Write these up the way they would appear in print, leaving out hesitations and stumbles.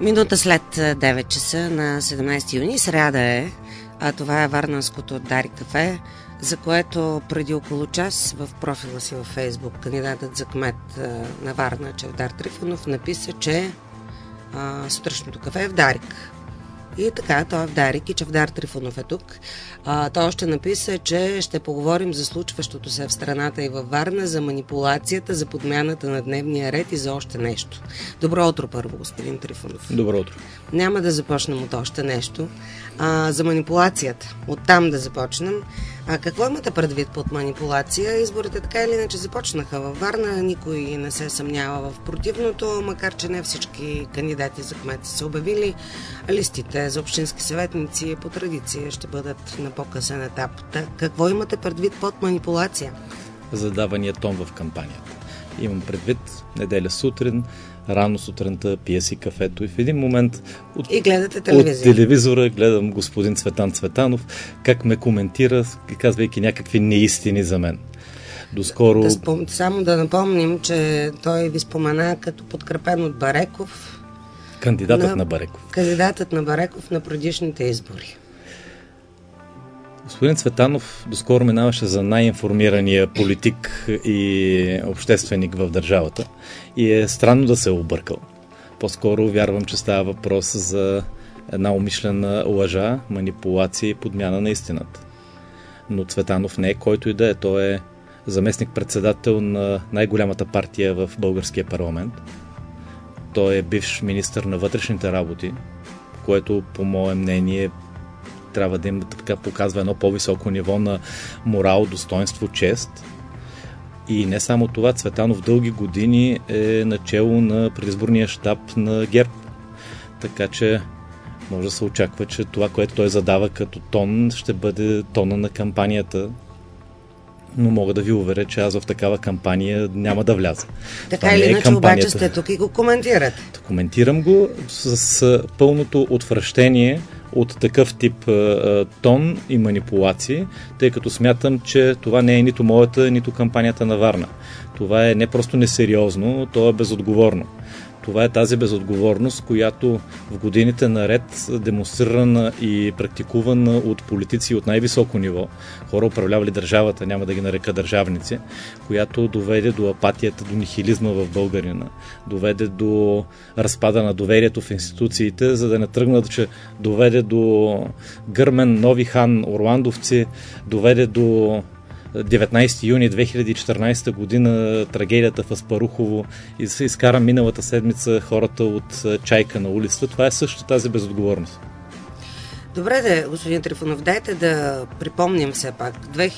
Минута след 9 часа на 17 юни, сряда е, а това е варненското Дарик кафе, за което преди около час в профила си във Фейсбук кандидатът за кмет на Варна Чавдар Трифонов написа, че сутрешното кафе е в Дарик. И така, той е в Дарик и Чавдар Трифонов е тук. Той още написа, че ще поговорим за случващото се в страната и във Варна, за манипулацията, за подмяната на дневния ред и за още нещо. Добро утро първо, господин Трифонов. Добро утро. Няма да започнем от още нещо. За манипулацията. Оттам да започнем. Какво имате предвид под манипулация? Изборите така или иначе започнаха във Варна. Никой не се съмнява в противното, макар че не всички кандидати за кмет са обявили. Листите за общински съветници по традиция ще бъдат на по-късен етап. Какво имате предвид под манипулация? Задавания тон в кампанията. Имам предвид неделя сутрин, рано сутринта пия си кафето и в един момент от телевизора гледам господин Цветан Цветанов как ме коментира, казвайки някакви неистини за мен. Доскоро... Само да напомним, че той ви спомена като подкрепен от Бареков. Кандидатът на Бареков. Кандидатът на Бареков на предишните избори. Господин Цветанов доскоро минаваше за най-информирания политик и общественик в държавата и е странно да се е объркал. По-скоро вярвам, че става въпрос за една умишлена лъжа, манипулация и подмяна на истината. Но Цветанов не е който и да е. Той е заместник-председател на най-голямата партия в българския парламент. Той е бивш министър на вътрешните работи, което по мое мнение трябва да им така показва едно по-високо ниво на морал, достоинство, чест. И не само това, Цветанов дълги години е начело на предизборния щаб на ГЕРБ. Така че може да се очаква, че това, което той задава като тон, ще бъде тона на кампанията. Но мога да ви уверя, че аз в такава кампания няма да вляза. Така или иначе, обаче сте тук и го коментирате. Коментирам го с пълното отвращение от такъв тип тон и манипулации, тъй като смятам, че това не е нито моята, нито кампанията на Варна. Това е не просто несериозно, то е безотговорно. Това е тази безотговорност, която в годините наред демонстрирана и практикувана от политици от най-високо ниво, хора управлявали държавата, няма да ги нарека държавници, която доведе до апатията, до нихилизма в българина, доведе до разпада на доверието в институциите, за да не тръгнат, че доведе до гърмен нови хан орландовци, доведе до 19 юни 2014 година трагедията в Аспарухово и се изкара миналата седмица хората от чайка на улицата. Това е също тази безотговорност. Добре, господин Трифонов, дайте да припомним все пак.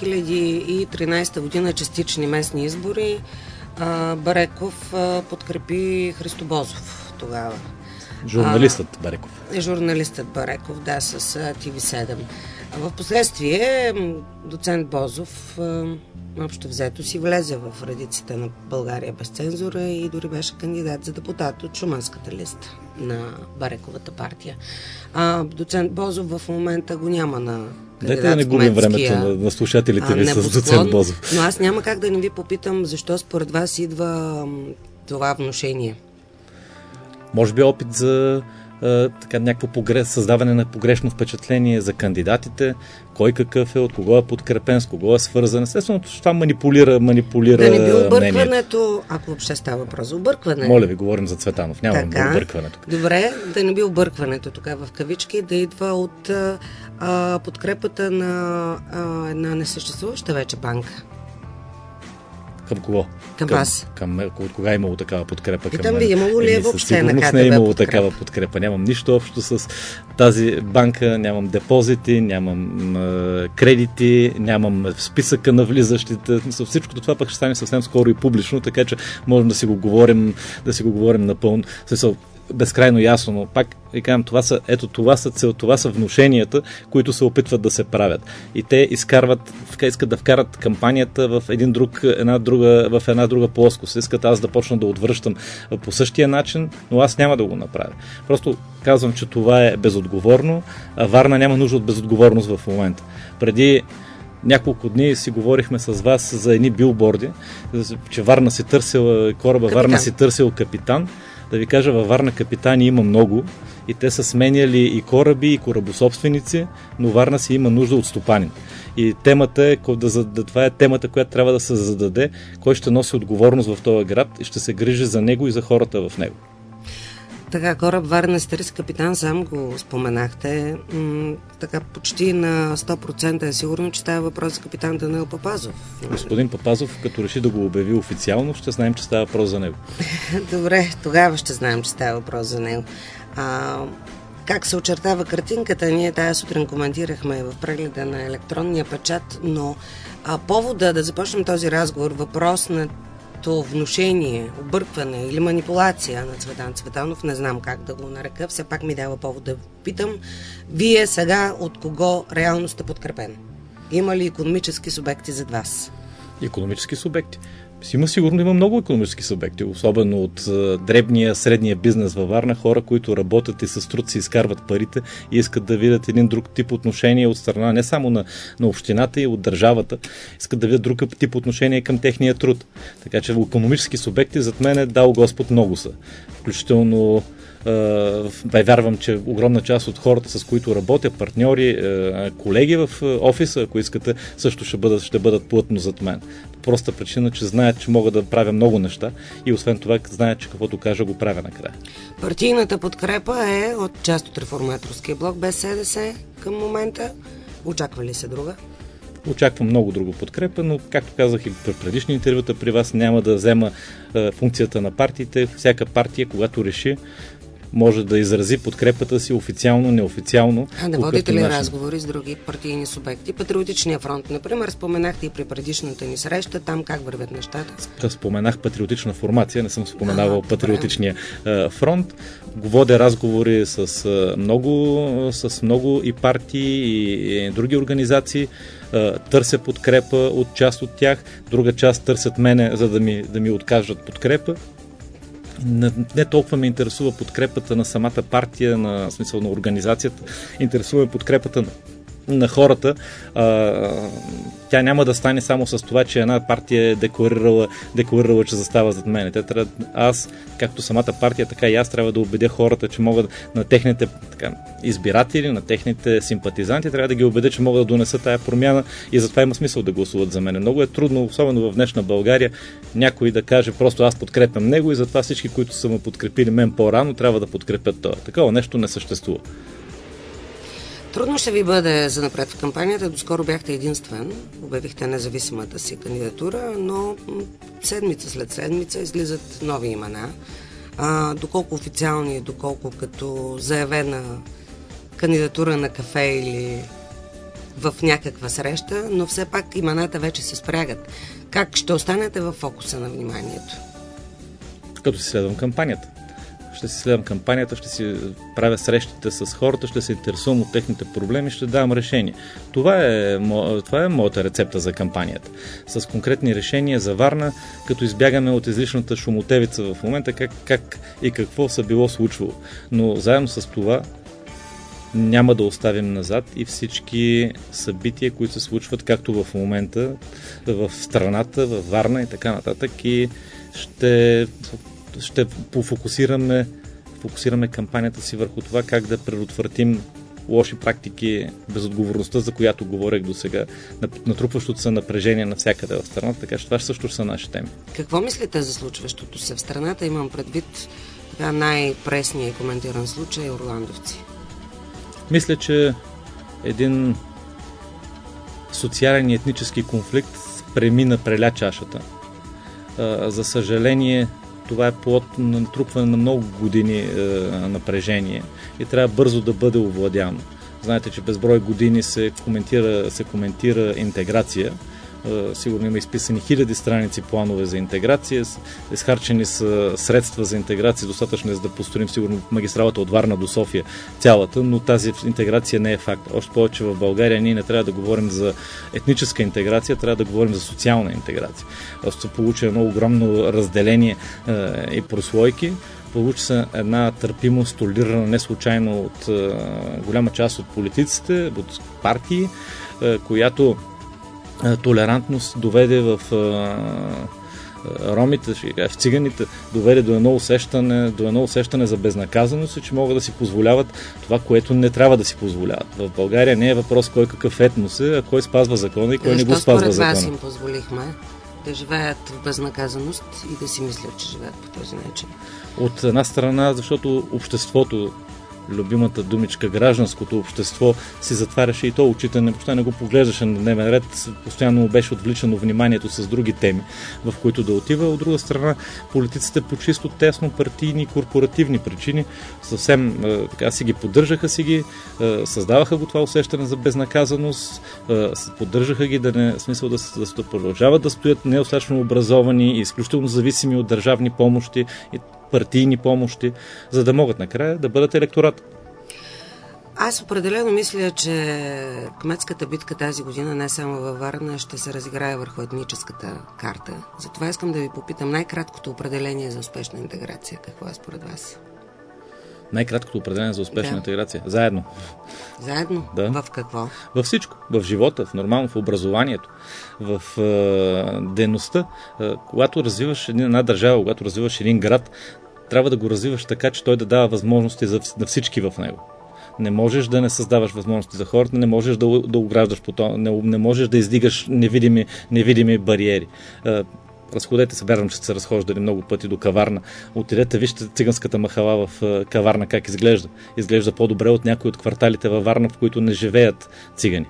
2013 година частични местни избори. Бареков подкрепи Христо Бозов тогава. Журналистът Бареков. Журналистът Бареков, да, с TV7. В последствие доцент Бозов общо взето си влезе в редиците на България без цензура и дори беше кандидат за депутат от шуманската листа на Барековата партия. Доцент Бозов в момента го няма на кандидат. Дайте да не губим времето на слушателите ви с доцент Бозов. Но аз няма как да не ви попитам защо според вас идва това внушение. Може би опит за някакво създаване на погрешно впечатление за кандидатите, кой какъв е, от кого е подкрепен, с кого е свързан. Естествено, това манипулира да не би объркването, мнението. ако въобще става въпрос за объркване. Моля ви, говорим за Цветанов, нямам объркването. Добре, да не би объркването тук в кавички, да идва от подкрепата на една несъществуваща вече банка. Към кого? Към вас. От кога е имало такава подкрепа? Питам ви, имало ли е въобще на КТБ не е имало такава подкрепа. Нямам нищо общо с тази банка, нямам депозити, нямам кредити, нямам списъка на влизащите. Всичко това пък ще стане съвсем скоро и публично, така че можем да си го говорим напълно. Безкрайно ясно, но пак ви казвам, това са внушенията, които се опитват да се правят. И те искат да вкарат кампанията в една друга плоскост. Искат аз да почна да отвръщам по същия начин, но аз няма да го направя. Просто казвам, че това е безотговорно, а Варна няма нужда от безотговорност в момента. Преди няколко дни си говорихме с вас за едни билборди, че Варна си търсила кораба, Варна си търсил капитан. Да ви кажа, във Варна капитани има много и те са сменяли и кораби, и корабособственици, но Варна си има нужда от стопанин. И темата е, това е темата, която трябва да се зададе, кой ще носи отговорност в този град и ще се грижи за него и за хората в него. Така, кораб Варна Старец капитан, сам го споменахте. Така почти на 100% е сигурно, че става въпрос за капитан Данаил Папазов. Господин Папазов, като реши да го обяви официално, ще знаем, че става въпрос за него. Добре, тогава ще знаем, че става въпрос за него. Как се очертава картинката, ние тая сутрин коментирахме в прегледа на електронния печат, но повода да започнем този разговор, въпрос на внушение, объркване или манипулация на Цветан Цветанов, не знам как да го нарека, все пак ми дава повод да питам, вие сега от кого реално сте подкрепен? Има ли икономически субекти зад вас? Икономически субекти? Сигурно има много икономически субекти, особено от дребния, средния бизнес във Варна, хора, които работят и с труд си изкарват парите и искат да видят един друг тип отношение от страна не само на общината и от държавата, искат да видят друг тип отношение към техния труд. Така че икономически субекти зад мен е дал Господ много са. Включително вярвам, че огромна част от хората, с които работя, партньори, колеги в офиса, ако искате, също ще бъдат плътно зад мен. Проста причина, че знаят, че мога да правя много неща и освен това знаят, че каквото кажа го правя накрая. Партийната подкрепа е от част от реформаторския блок без СДС към момента. Очаква ли се друга? Очаквам много друга подкрепа, но както казах и при предишни интервюта при вас, няма да взема функцията на партиите. Всяка партия, когато реши, може да изрази подкрепата си официално, неофициално. Не водите ли разговори с други партийни субекти? Патриотичния фронт, например, споменахте и при предишната ни среща, там как вървят нещата? Споменах патриотична формация, не съм споменавал патриотичния фронт. Водя разговори с много и партии, и други организации. Търся подкрепа от част от тях, друга част търсят мене, за да ми откажат подкрепа. Не толкова ме интересува подкрепата на самата партия, на смисъл на организацията, интересува подкрепата на хората. Тя няма да стане само с това, че една партия е декларирала, че застава зад мен. Аз, както самата партия, така и аз трябва да убедя хората, че могат на техните избиратели, на техните симпатизанти, трябва да ги убедя, че могат да донесат тая промяна и затова има смисъл да гласуват за мен. Много е трудно, особено в днешна България, някой да каже просто аз подкрепям него и затова всички, които са ме подкрепили мен по-рано, трябва да подкрепят това. Такова нещо не съществува. Трудно ще ви бъде занапред в кампанията. Доскоро бяхте единствен. Обявихте независимата си кандидатура, но седмица след седмица излизат нови имена. Доколко официални, доколко като заявена кандидатура на кафе или в някаква среща, но все пак имената вече се спрягат. Как ще останете в фокуса на вниманието? Като си следвам кампанията. Ще си следвам кампанията, ще си правя срещите с хората, ще се интересувам от техните проблеми, ще давам решения. Това е моята рецепта за кампанията. С конкретни решения за Варна, като избягаме от излишната шумотевица в момента, как и какво се било случвало. Но заедно с това няма да оставим назад и всички събития, които се случват както в момента, в страната, в Варна и така нататък, и ще фокусираме кампанията си върху това как да предотвратим лоши практики, безотговорността, за която говорех до сега, натрупващото се напрежение навсякъде в страната, така че това също ще са наши теми. Какво мислите за случващото се в страната? Имам предвид най-пресния и коментиран случай Орландовци. Мисля, че един социален и етнически конфликт преля чашата. За съжаление, това е плод на натрупване на много години напрежение и трябва бързо да бъде овладяно. Знаете, че безброй години се коментира интеграция. Сигурно има изписани хиляди страници планове за интеграция, изхарчени са средства за интеграция, достатъчно за да построим сигурно магистралата от Варна до София цялата, но тази интеграция не е факт. Още повече в България ние не трябва да говорим за етническа интеграция, трябва да говорим за социална интеграция. Се получи едно огромно разделение и прослойки. Получи се една търпимост, толерирана не случайно от голяма част от политиците, от партии, която толерантност доведе ромите, в циганите, доведе до едно усещане за безнаказаност и че могат да си позволяват това, което не трябва да си позволяват. В България не е въпрос кой какъв етнос е, а кой спазва закона и кой не го спазва закона. Защо според вас им позволихме да живеят в безнаказаност и да си мислят, че живеят по този начин? От една страна, защото обществото, любимата думичка, гражданското общество, си затваряше и то очите, въобще не го поглеждаше на дневен ред, постоянно му беше отвличано вниманието с други теми, в които да отива. От друга страна, политиците по чисто тесно партийни, корпоративни причини съвсем така си ги поддържаха, създаваха го това усещане за безнаказаност, поддържаха ги да продължават да стоят недостатъчно образовани и изключително зависими от държавни помощи и партийни помощи, за да могат накрая да бъдат електорат. Аз определено мисля, че кметската битка тази година не само във Варна ще се разиграе върху етническата карта. Затова искам да ви попитам най-краткото определение за успешна интеграция. Какво е според вас? Най-краткото определение за успешна интеграция? Заедно. Заедно? Да. В какво? Във всичко. В живота, в образованието, в дейността. Когато развиваш една държава, когато развиваш един град, трябва да го развиваш така, че той да дава възможности на всички в него. Не можеш да не създаваш възможности за хората, не можеш да ограждаш не можеш да издигаш невидими бариери. Разходете се, вярвам, че сте се разхождали много пъти до Каварна. Отидете, вижте циганската махала в Каварна как изглежда. Изглежда по-добре от някои от кварталите във Варна, в които не живеят цигани.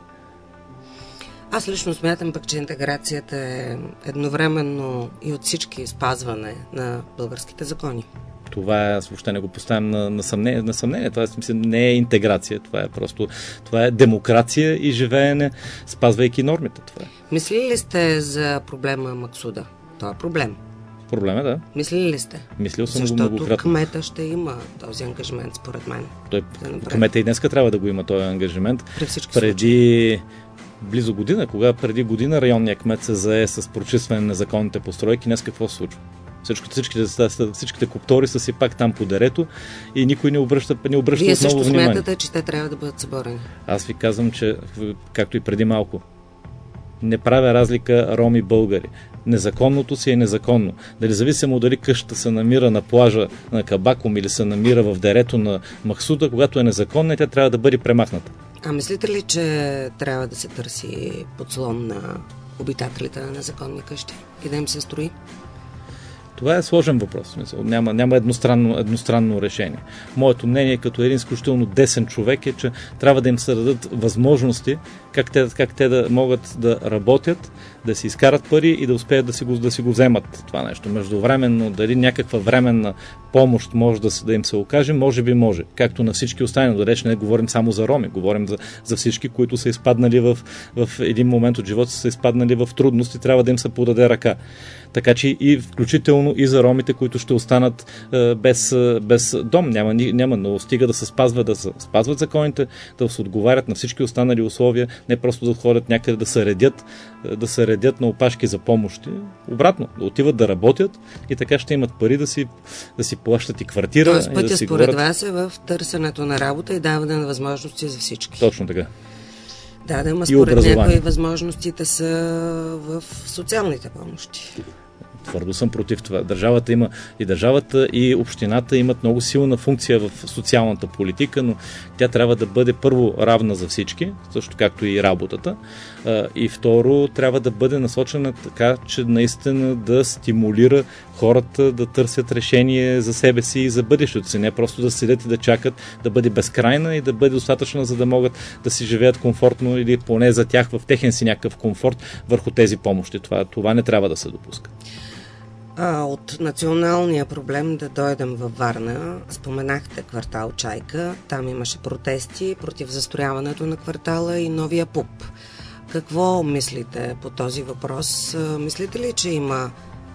Аз лично смятам пък, че интеграцията е едновременно и от всички спазване на българските закони. Това аз въобще не го поставям на съмнение. Това не е интеграция, това е демокрация и живеене, спазвайки нормите. Това е. Мислили ли сте за проблема Максуда? Това е проблем. Проблем е, да. Мислили ли сте? Мислил съм го многократно. Защото кмета ще има този ангажимент, според мен. Кмета и днеска трябва да го има този ангажимент. Преди близо година, преди година районният кмет се зае с прочистване на незаконните постройки, днес какво се случва? Всичките коптори са си пак там по дерето и никой не обръща отново внимание. Вие също смятате, че те трябва да бъдат съборени? Аз ви казвам, че, както и преди малко, не правя разлика роми и българи. Незаконното си е незаконно. Дали зависимо дали къщата се намира на плажа на Кабаком или се намира в дерето на Максуда, когато е незаконна, тя трябва да бъде премахната. А мислите ли, че трябва да се търси подслон на обитателите на незаконни къщи и да им се строи? Това е сложен въпрос. Няма едностранно решение. Моето мнение като един изключително десен човек е, че трябва да им се дадат възможности как те да могат да работят, да си изкарат пари и да успеят да си го вземат това нещо. Междувременно, дали някаква временна помощ може да им се окаже, може би може. Както на всички останали. Да реч не говорим само за роми, говорим за всички, които са изпаднали в един момент от живота, са изпаднали в трудности, трябва да им се подаде ръка. Така че и включително и за ромите, които ще останат без дом. Няма, но стига да се спазват законите, да се отговарят на всички останали условия, не просто да ходят някъде да се редят на опашки за помощи. Обратно, да отиват да работят и така ще имат пари да си плащат и квартира. Тоест пътя да си според вас е в търсенето на работа и даване на възможности за всички. Точно така. Да, според някои възможностите са в социалните помощи. Твърдо съм против това. Държавата и общината имат много силна функция в социалната политика, но тя трябва да бъде първо равна за всички, също както и работата. И второ, трябва да бъде насочена така, че наистина да стимулира хората да търсят решение за себе си и за бъдещето си. Не просто да седят и да чакат да бъде безкрайна и да бъде достатъчна, за да могат да си живеят комфортно или поне за тях в техен си някакъв комфорт върху тези помощи. Това не трябва да се допуска. От националния проблем да дойдем във Варна. Споменахте квартал Чайка. Там имаше протести против застрояването на квартала и новия ПУП. Какво мислите по този въпрос? Мислите ли, че има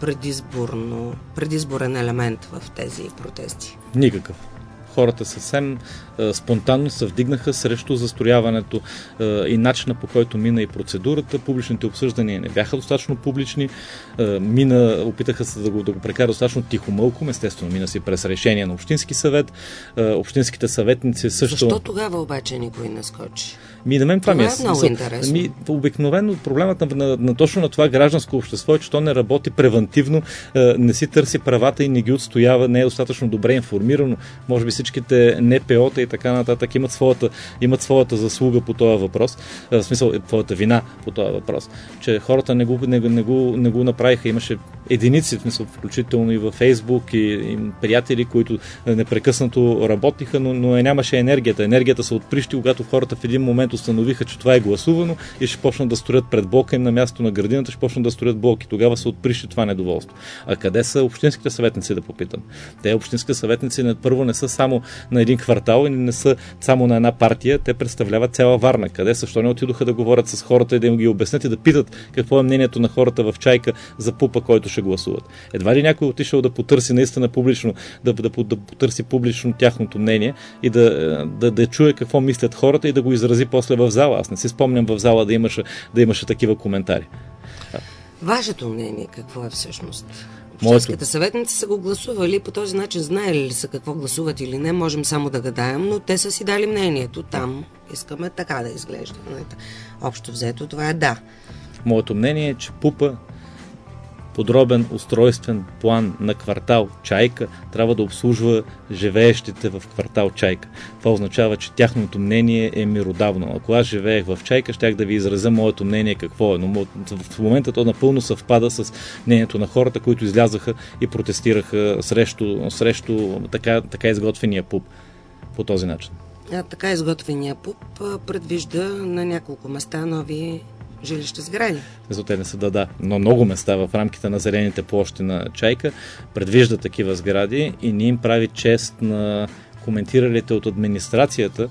предизборен елемент в тези протести? Никакъв. Хората съвсем спонтанно се вдигнаха срещу застрояването и начина, по който мина и процедурата. Публичните обсъждания не бяха достатъчно публични. Опитаха се да го прекарат достатъчно тихомълком. Естествено, мина си през решение на Общински съвет. Общинските съветници също... Защо тогава обаче никой не скочи? На мен това ми е много интересно. Обикновено проблемът на точно на това гражданско общество е, че то не работи превантивно, не си търси правата и не ги отстоява, не е достатъчно добре информирано. Може би всичките НПО-та и така нататък имат своята заслуга по този въпрос, в смисъл твоята вина по този въпрос, че хората не го направиха. Имаше единици, в смисъл, включително и във Фейсбук и приятели, които непрекъснато работиха, но нямаше енергията. Енергията се отприщи, когато хората в един момент установиха, че това е гласувано и ще почнат да строят пред блока им на място на градината, ще почнат да строят блоки. Тогава се отприщи това недоволство. А къде са общинските съветници, да попитам? Те общинските съветници първо не са само на един квартал и не са само на една партия, те представляват цяла Варна. Къде са? Защо не отидоха да говорят с хората и да им ги обяснят и да питат какво е мнението на хората в Чайка за ПУП-а, който ще гласуват? Едва ли някой отишъл да потърси наистина публично, да потърси публично тяхното мнение и да чуе какво мислят хората и да го изрази после в зала. Аз не си спомням в зала да имаше такива коментари. Вашето мнение какво е всъщност? Общинските съветници са го гласували, по този начин знаели ли са какво гласуват или не, можем само да гадаем, но те са си дали мнението. Там искаме така да изглежда. Общо взето това е да. Моето мнение е, че ПУП-а, подробен устройствен план на квартал Чайка, трябва да обслужва живеещите в квартал Чайка. Това означава, че тяхното мнение е миродавно. Ако аз живеех в Чайка, щях да ви изразя моето мнение какво е, но в момента то напълно съвпада с мнението на хората, които излязаха и протестираха срещу така изготвения ПУП по този начин. Така изготвения ПУП предвижда на няколко места нови жилища сгради. Те не са но много места в рамките на зелените площи на Чайка предвижда такива сгради и не им прави чест на коментиралите от администрацията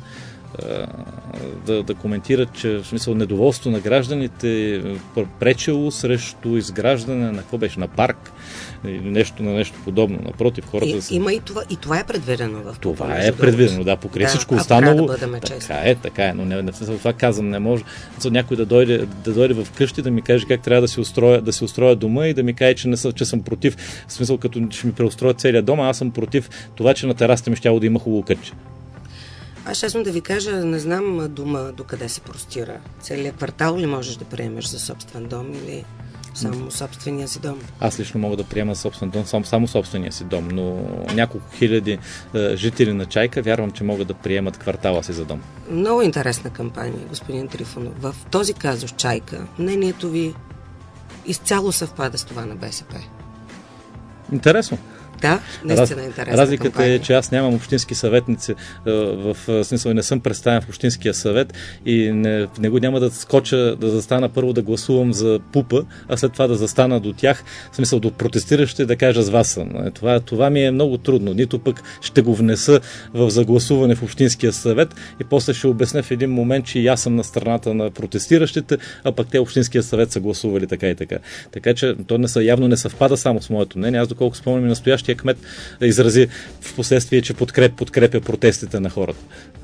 да коментират, че в смисъл недоволство на гражданите пречело срещу изграждане на какво беше, на парк или нещо подобно. Напротив, хората има и това е предвидено в това е предвидено, да, покрай всичко останало. Така е, но не това казвам, не може някой да дойде в къщи да ми каже как трябва да си устроя дома и да ми каже, че съм против, в смисъл като ще ми преустроят целия дом, аз съм против това, че на терасата ми щяло да има хубаво кътче. Аз честно да ви кажа, не знам дома докъде се простира. Целият квартал ли можеш да приемеш за собствен дом или само собствения си дом? Аз лично мога да приема собствен дом, само собствения си дом, но няколко хиляди жители на Чайка вярвам, че могат да приемат квартала си за дом. Много интересна кампания, господин Трифонов. В този казус Чайка, мнението ви изцяло съвпада с това на БСП. Интересно. Да, наистина интересна Разликата кампания. е, че аз нямам общински съветници, в смисъл не съм представен в общинския съвет и в него няма да скоча да застана първо да гласувам за ПУП-а, а след това да застана до тях, в смисъл до протестиращите да кажа с вас съм. Това ми е много трудно. Нито пък ще го внеса в загласуване в общинския съвет и после ще обясня в един момент, че и аз съм на страната на протестиращите, а пък те общинския съвет са гласували така и така. Така че то явно не съвпада само с моето мнение. Аз доколко спомням и настоящия кмет да изрази в последствие, че подкрепя протестите на хората.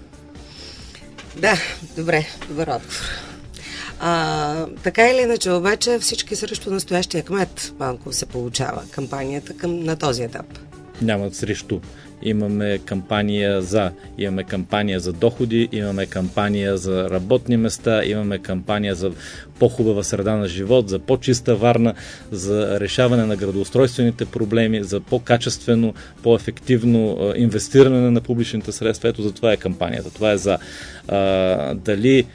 Да, добре, добър отговор. Така или иначе, обаче всички срещу настоящия кмет малко се получава кампанията на този етап. Няма срещу. Имаме кампания за доходи, имаме кампания за работни места, имаме кампания за по-хубава среда на живот, за по-чиста Варна, за решаване на градоустройствените проблеми, за по-качествено, по-ефективно инвестиране на публичните средства. Ето за това е кампанията. Това е за дали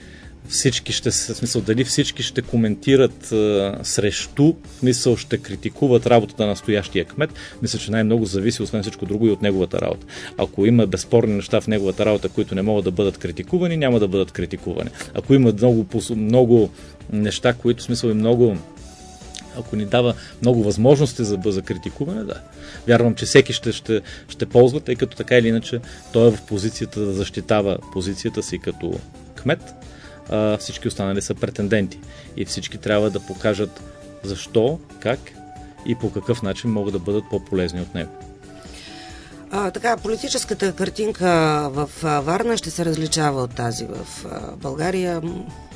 всички ще коментират срещу, ще критикуват работата на настоящия кмет. Мисля, че най-много зависи, освен всичко друго, и от неговата работа. Ако има безспорни неща в неговата работа, които не могат да бъдат критикувани, няма да бъдат критикувани. Ако има много неща, които ако ни дава много възможности за критикуване, да. Вярвам, че всеки ще ползва, тъй като така или иначе той е в позицията да защитава позицията си като кмет. Всички останали са претенденти и всички трябва да покажат защо, как и по какъв начин могат да бъдат по-полезни от него. Политическата картинка в Варна ще се различава от тази в България.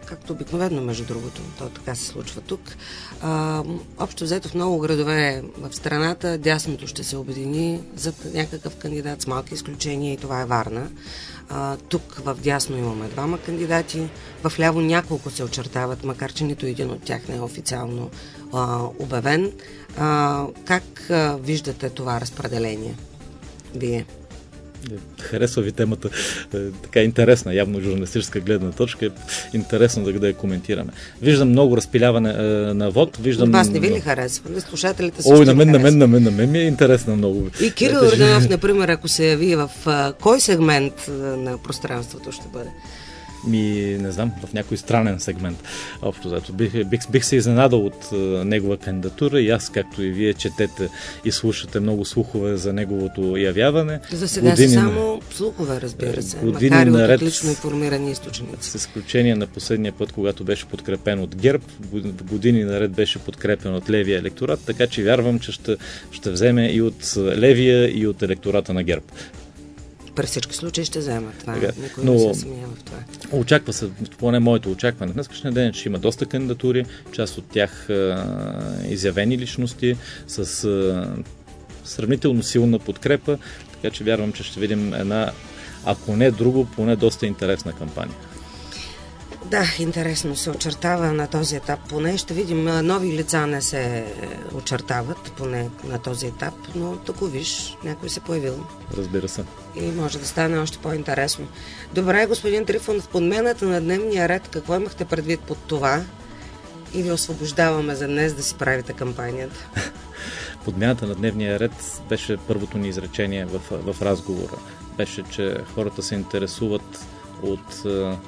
както обикновено, между другото. То така се случва тук. Общо взето в много градове в страната дясното ще се обедини за някакъв кандидат с малки изключения и това е Варна. Тук в дясно имаме 2 кандидати, в ляво няколко се очертават, макар че нито един от тях не е официално обявен. Как виждате това разпределение вие? Харесва ви темата, така интересна, явно журналистическа гледна точка, интересно да я коментираме. Виждам много разпиляване на вод. Виждам... Вас не ви ли харесва? На слушателите също на мен ми е интересно много. И Кирил Йорданов, например, ако се яви в кой сегмент на пространството ще бъде? Не знам, в някой странен сегмент. Общо зато бих се изненадал от негова кандидатура и аз, както и вие, четете и слушате много слухове за неговото явяване. За сега са само слухове, разбира се, макар и от отлично информирани източници. С изключение на последния път, когато беше подкрепен от ГЕРБ, години наред беше подкрепен от левия електорат, така че вярвам, че ще вземе и от левия, и от електората на ГЕРБ. При всички случаи ще взема това. Никой не се съмнява в това. Очаква се, поне моето очакване. Днескашния ден, че има доста кандидатури, част от тях изявени личности с сравнително силна подкрепа, така че вярвам, че ще видим една, ако не друго, поне доста интересна кампания. Да, интересно се очертава на този етап. Поне ще видим, нови лица не се очертават, поне на този етап, но тук виж, някой се появил. Разбира се. И може да стане още по-интересно. Добре, господин Трифонов, подмената на дневния ред, какво имахте предвид под това? И ви освобождаваме за днес да си правите кампанията. Подмяната на дневния ред беше първото ни изречение в разговора. Беше, че хората се интересуват от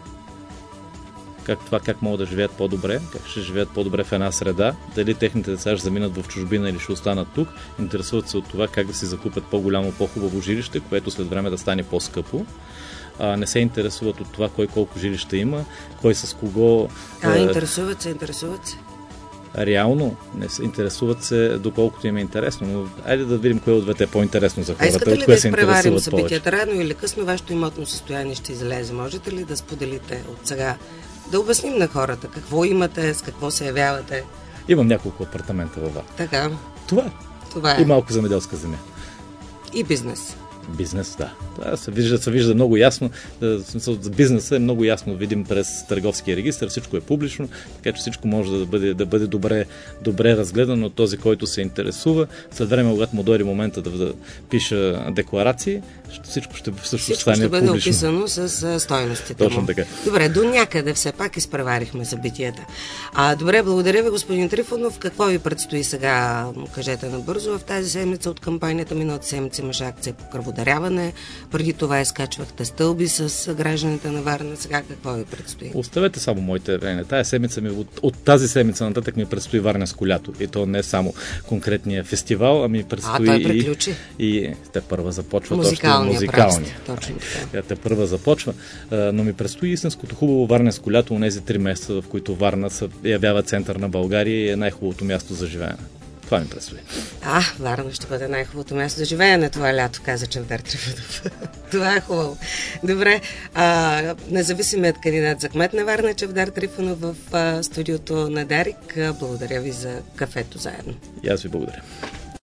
как могат да живеят по-добре, как ще живеят по-добре в една среда, дали техните деца ще заминат в чужбина или ще останат тук. Интересуват се от това как да си закупят по-голямо, по-хубаво жилище, което след време да стане по-скъпо. Не се интересуват от това кой колко жилища има, кой с кого... Интересуват се. Реално не се интересуват се доколкото им е интересно, но айде да видим кое от двете е по-интересно за хората. Искате ли да изпреварим събитията? Рано или късно вашето имотно състояние ще излезе. Можете ли да споделите от сега? Да обясним на хората какво имате, с какво се явявате. Имам няколко апартамента във Варна. Така. Това е. И малко земеделска земя. И бизнес. Бизнес, да. Това се вижда много ясно. За бизнеса е много ясно видим през търговския регистър. Всичко е публично, така че всичко може да бъде добре разгледано от този, който се интересува. След време, когато му дойде момента да пиша декларации, всичко ще стане бъде публично. Описано с стойностите. Точно така. Добре, до някъде все пак изпреварихме събитията. Добре, благодаря ви, господин Трифонов. Какво ви предстои сега? Кажете набързо. В тази седмица от кампанията миналата седмица имаше акция по кръводаряване. Преди това изкачвахте стълби с гражданите на Варна. Сега какво ви предстои? Оставете само моите явления. От тази седмица нататък ми предстои Варненско лято. И то не само конкретния фестивал, ами предстои той приключи. И те първа започва музикалния. Точно така. Те първа започва. Но ми предстои истинското хубаво Варненско лято, онези 3 месеца, в които Варна се явява център на България и е най-хубавото място за живеене. Това ми предстои. Варна ще бъде най-хубавото място за живеене това лято, каза Чавдар Трифонов. Това е хубаво. Добре, независимият кандидат за кмет на Варна, Чавдар Трифонов в студиото на Дарик. Благодаря ви за кафето заедно. И аз ви благодаря.